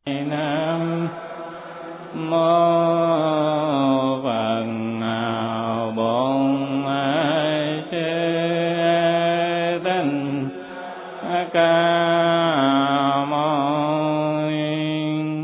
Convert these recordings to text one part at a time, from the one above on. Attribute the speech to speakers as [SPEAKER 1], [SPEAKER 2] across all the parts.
[SPEAKER 1] Nam mô Phật Bổn Sư Thích Ca Mâu Ni.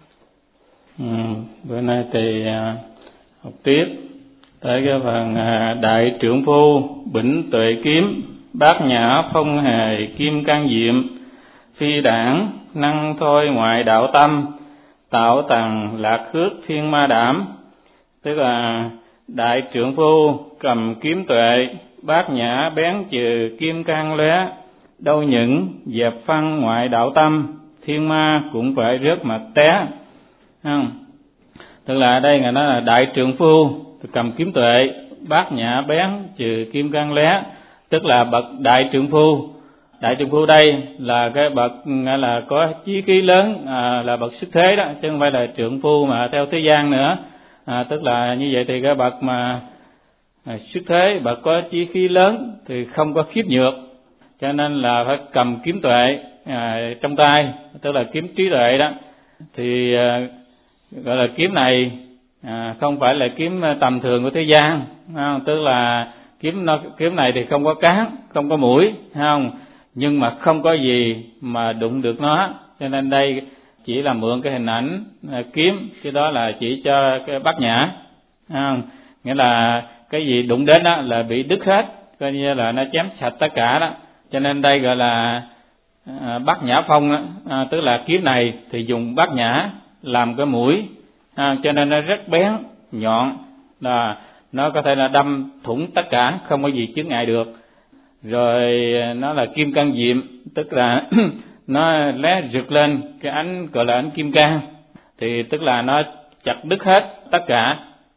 [SPEAKER 1] Bữa nay thì học tiếp tới cái phần Đại Trượng Phu Bỉnh Tuệ Kiếm, Bát Nhã Phong Hề Kim Cang Diệm, Phi Đảng Năng Thôi Ngoại Đạo Tâm, Tạo Tằng Lạc Khước Thiên Ma Đảm. Tức là Đại Trượng Phu cầm kiếm tuệ, Bát Nhã bén trừ kim cang lóe, đâu những dẹp phăng ngoại đạo tâm, thiên ma cũng phải rớt mặt té. Không? Tức là đây là nó là Đại Trượng Phu cầm kiếm tuệ, Bát Nhã bén trừ kim cang lóe, tức là bậc Đại Trượng Phu. Đại Trượng Phu đây là cái bậc là có chí khí lớn, là bậc xuất thế đó, chứ không phải là trượng phu mà theo thế gian nữa. Tức là như vậy thì cái bậc mà xuất thế, bậc có chí khí lớn thì không có khiếp nhược, cho nên là phải cầm kiếm tuệ trong tay, tức là kiếm trí tuệ đó. Thì gọi là kiếm này không phải là kiếm tầm thường của thế gian, tức là kiếm này thì không có cán, không có mũi, không, nhưng mà không có gì mà đụng được nó, cho nên đây chỉ là mượn cái hình ảnh kiếm, cái đó là chỉ cho cái Bát Nhã, nghĩa là cái gì đụng đến đó là bị đứt hết, coi như là nó chém sạch tất cả đó. Cho nên đây gọi là Bát Nhã Phong đó, tức là kiếm này thì dùng Bát Nhã làm cái mũi, cho nên nó rất bén nhọn, là nó có thể là đâm thủng tất cả, không có gì chướng ngại được. Rồi nó là kim cang diệm, tức là nó lóe rực lên cái ánh gọi là ánh kim cang, thì tức là nó chặt đứt hết tất cả.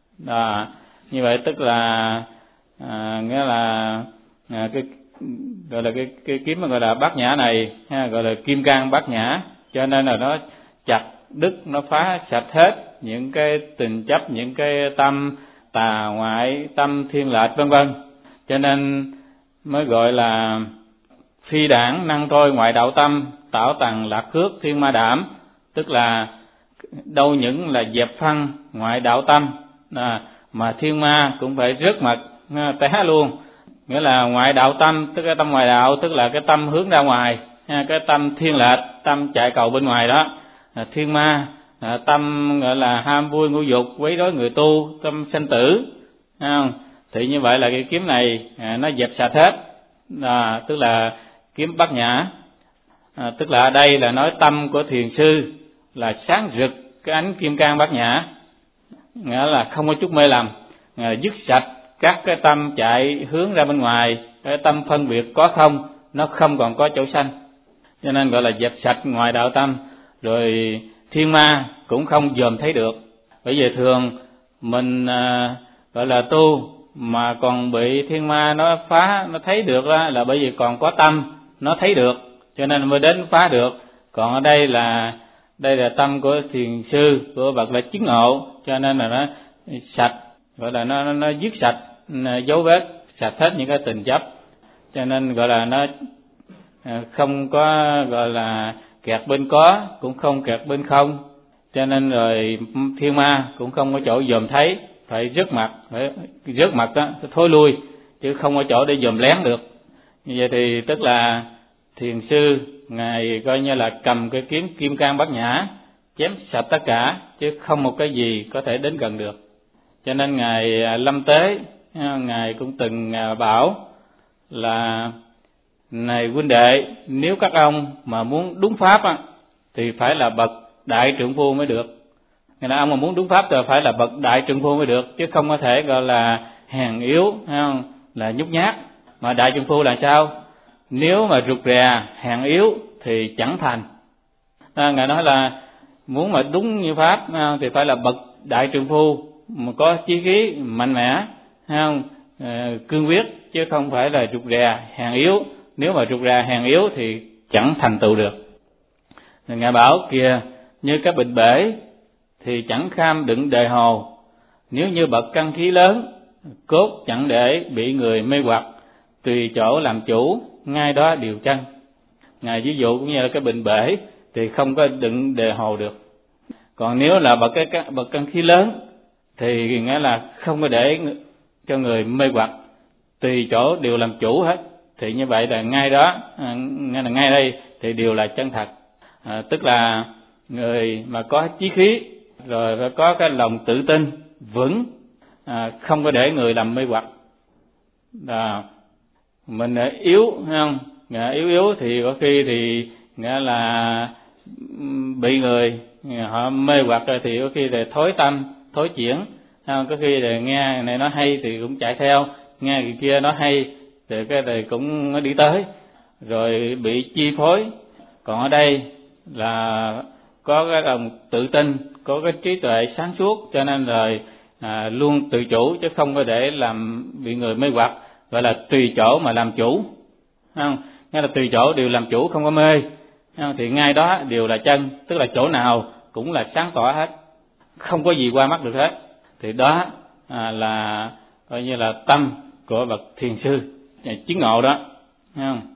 [SPEAKER 1] Như vậy tức là nghĩa là cái gọi là cái kiếm mà gọi là Bát Nhã này gọi là kim cang Bát Nhã, cho nên là nó chặt đứt, nó phá sạch hết những cái tình chấp, những cái tâm tà ngoại, tâm thiên lệch vân vân, cho nên mới gọi là Phi Đảng Năng Thôi Ngoại Đạo Tâm, Tạo Tằng Lạc Khước Thiên Ma Đảm, tức là đâu những là dẹp phăng ngoại đạo tâm, mà thiên ma cũng phải rớt mặt té luôn. Nghĩa là ngoại đạo tâm, tức cái tâm ngoại đạo, tức là cái tâm hướng ra ngoài, cái tâm thiên lệch, tâm chạy cầu bên ngoài đó. Thiên ma tâm gọi là ham vui ngũ dục, quấy rối người tu, tâm sanh tử. Thì như vậy là cái kiếm này nó dẹp sạch hết, tức là kiếm Bát Nhã. Tức là ở đây là nói tâm của thiền sư là sáng rực cái ánh kim cang Bát Nhã, nghĩa là không có chút mê lầm, dứt sạch các cái tâm chạy hướng ra bên ngoài, cái tâm phân biệt có không, nó không còn có chỗ sanh, cho nên gọi là dẹp sạch ngoài đạo tâm. Rồi thiên ma cũng không dòm thấy được, bởi vì thường mình gọi là tu mà còn bị thiên ma nó phá, nó thấy được đó, là bởi vì còn có tâm nó thấy được, cho nên mới đến phá được. Còn ở đây là tâm của thiền sư, của bậc là chứng ngộ, cho nên là nó sạch, gọi là nó dứt sạch dấu vết, sạch hết những cái tình chấp, cho nên gọi là nó không có gọi là kẹt bên có, cũng không kẹt bên không, cho nên rồi thiên ma cũng không có chỗ dòm thấy, phải rớt mặt đó, thối lui, chứ không có chỗ để dòm lén được. Như vậy thì tức là thiền sư ngài coi như là cầm cái kiếm kim cang Bát Nhã chém sạch tất cả, chứ không một cái gì có thể đến gần được. Cho nên ngài Lâm Tế, ngài cũng từng bảo là này huynh đệ, nếu các ông mà muốn đúng pháp thì phải là bậc Đại Trượng Phu mới được. Nghĩa là ông mà muốn đúng pháp thì phải là bậc Đại Trượng Phu mới được, chứ không có thể gọi là hèn yếu, không, là nhút nhát. Mà Đại Trượng Phu là sao? Nếu mà rụt rè hèn yếu thì chẳng thành. Ngài nói là muốn mà đúng như pháp thì phải là bậc Đại Trượng Phu mà có chí khí mạnh mẽ, không, cương quyết, chứ không phải là rụt rè hèn yếu. Nếu mà rụt rè hèn yếu thì chẳng thành tựu được. Ngài bảo kìa, như cái bình bể thì chẳng kham đựng đề hồ, nếu như bậc căn khí lớn, cốt chẳng để bị người mê hoặc, tùy chỗ làm chủ, ngay đó điều chân. Ngài ví dụ cũng như là cái bình bể, thì không có đựng đề hồ được. Còn nếu là bậc căn khí lớn thì nghĩa là không có để cho người mê hoặc, tùy chỗ đều làm chủ hết. Thì như vậy là ngay đó, ngay đây thì đều là chân thật. Tức là người mà có chí khí rồi phải có cái lòng tự tin vững, không có để người làm mê hoặc. Mình yếu, không? Yếu thì có khi thì nghĩa là bị người họ mê hoặc rồi thì có khi là thối tâm, thối chuyển. Có khi là nghe này nó hay thì cũng chạy theo, nghe người kia nó hay thì cái này cũng đi tới, rồi bị chi phối. Còn ở đây là có cái lòng tự tin, có cái trí tuệ sáng suốt, cho nên rồi luôn tự chủ chứ không có để làm bị người mê hoặc, gọi là tùy chỗ mà làm chủ, không? Nghĩa là tùy chỗ đều làm chủ, không có mê, không? Thì ngay đó đều là chân, tức là chỗ nào cũng là sáng tỏ hết, không có gì qua mắt được hết. Thì đó là coi như là tâm của bậc thiền sư chứng ngộ đó, không?